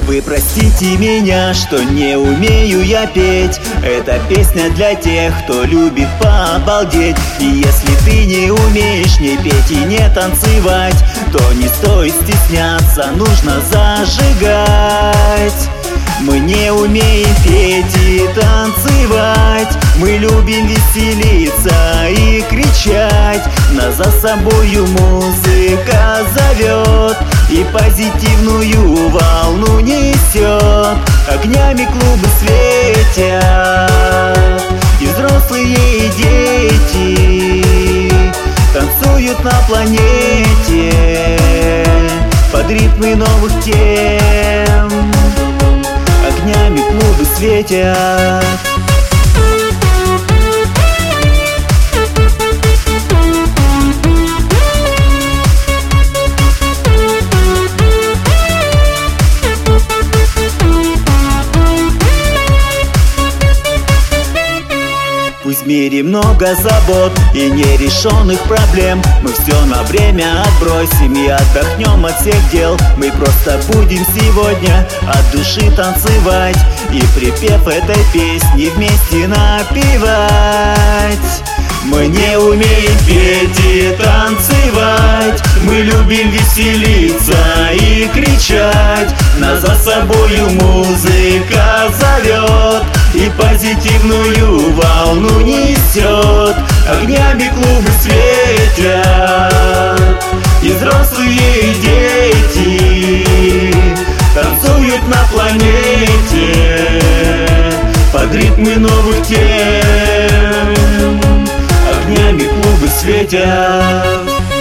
Вы простите меня, что не умею я петь. Эта песня для тех, кто любит пообалдеть. И если ты не умеешь не петь и не танцевать, то не стоит стесняться, нужно зажигать. Мы не умеем петь и танцевать, мы любим веселиться и кричать. Нас за собою музыка зовет и позитивную волну несет. Огнями клубы светят, и взрослые, и дети танцуют на планете под ритмы новых тем. Огнями клубы светят. Пусть в мире много забот и нерешенных проблем, мы все на время отбросим и отдохнем от всех дел. Мы просто будем сегодня от души танцевать и припев этой песни вместе напевать. Мы не умеем петь и танцевать, мы любим веселиться и кричать. Нас за собою музыка зовет и позитивную волну несет. Огнями клубы светят, и взрослые, и дети танцуют на планете под ритмы новых тем. Огнями клубы светят.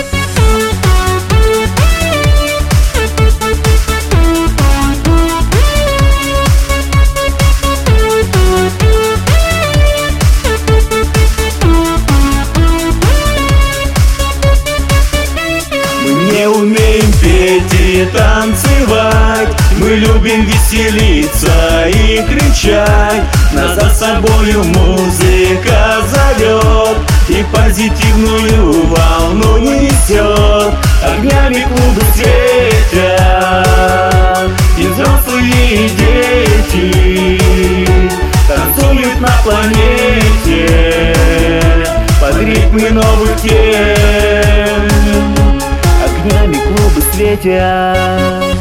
Не умеем петь и танцевать, мы любим веселиться и кричать. Нас за собою музыка зовет и позитивную волну несет. Огнями клубы светят, и взрослые, и дети танцуют на планете под ритмы новых тем. Огнями клубы светят.